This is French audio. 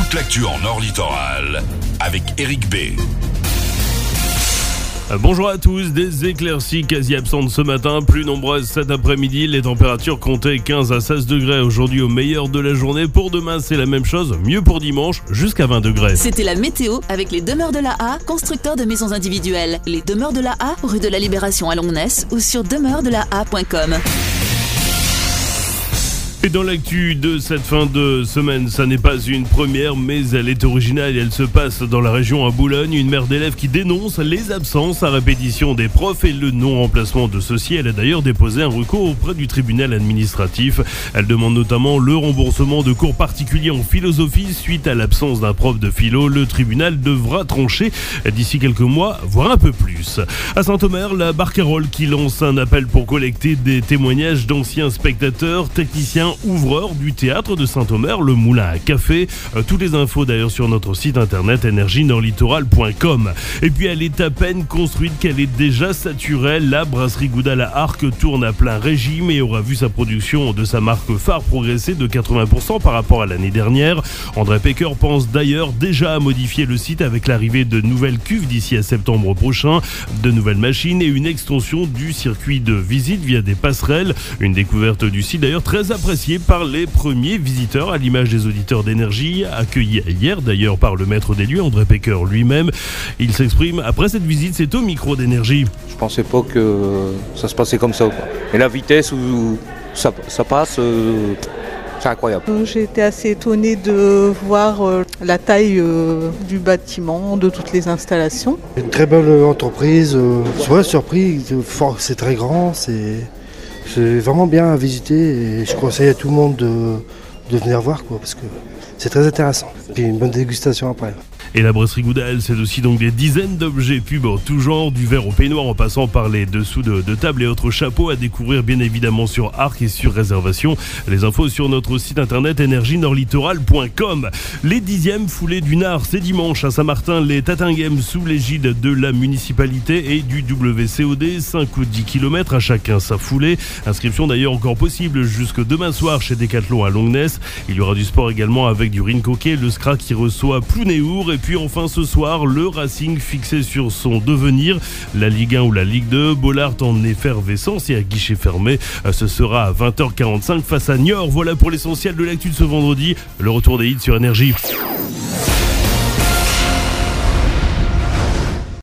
toute l'actu en Nord Littoral avec Eric B. Bonjour à tous, des éclaircies quasi absentes ce matin, plus nombreuses cet après-midi. Les températures comptaient 15 à 16 degrés aujourd'hui au meilleur de la journée. Pour demain, c'est la même chose, mieux pour dimanche, jusqu'à 20 degrés. C'était la météo avec les Demeures de la A, constructeurs de maisons individuelles. Les Demeures de la A, rue de la Libération à Longness ou sur demeuresdelaa.com. Et dans l'actu de cette fin de semaine, ça n'est pas une première, mais elle est originale et elle se passe dans la région à Boulogne. Une mère d'élèves qui dénonce les absences à répétition des profs et le non-remplacement de ceux-ci. Elle a d'ailleurs déposé un recours auprès du tribunal administratif. Elle demande notamment le remboursement de cours particuliers en philosophie suite à l'absence d'un prof de philo. Le tribunal devra trancher d'ici quelques mois, voire un peu plus. À Saint-Omer, la Barcarolle qui lance un appel pour collecter des témoignages d'anciens spectateurs, techniciens, ouvreur du théâtre de Saint-Omer, le Moulin à Café. Toutes les infos d'ailleurs sur notre site internet energienordlittoral.com. Et puis elle est à peine construite qu'elle est déjà saturée. La brasserie Gouda la Arc tourne à plein régime et aura vu sa production de sa marque phare progresser de 80% par rapport à l'année dernière. André Pecker pense d'ailleurs déjà à modifier le site avec l'arrivée de nouvelles cuves d'ici à septembre prochain, de nouvelles machines et une extension du circuit de visite via des passerelles. Une découverte du site d'ailleurs très appréciée par les premiers visiteurs, à l'image des auditeurs d'énergie, accueillis hier d'ailleurs par le maître des lieux, André Pecker lui-même. Il s'exprime après cette visite, c'est au micro d'énergie. Je pensais pas que ça se passait comme ça, quoi. Et la vitesse où ça passe, c'est incroyable. J'ai été assez étonnée de voir la taille du bâtiment, de toutes les installations. Une très belle entreprise, surpris, c'est très grand, c'est vraiment bien à visiter et je conseille à tout le monde de venir voir, quoi, parce que c'est très intéressant. Puis une bonne dégustation après. Et la brasserie Gouda, c'est aussi donc des dizaines d'objets pubs en tout genre, du verre au peignoir en passant par les dessous de table et autres chapeaux à découvrir bien évidemment sur Arc et sur réservation. Les infos sur notre site internet energienordlittoral.com. Les 10e foulées du Nard, c'est dimanche à Saint-Martin, les Tatinghem sous l'égide de la municipalité et du WCOD, 5 ou 10 km à chacun sa foulée. Inscription d'ailleurs encore possible jusque demain soir chez Decathlon à Longness. Il y aura du sport également avec du Rinc hockey, le SCRA qui reçoit Plounéour. Et puis enfin ce soir, le Racing fixé sur son devenir. La Ligue 1 ou la Ligue 2, Bollard en effervescence et à guichet fermé. Ce sera à 20h45 face à Niort. Voilà pour l'essentiel de l'actu de ce vendredi. Le retour des hits sur Énergie.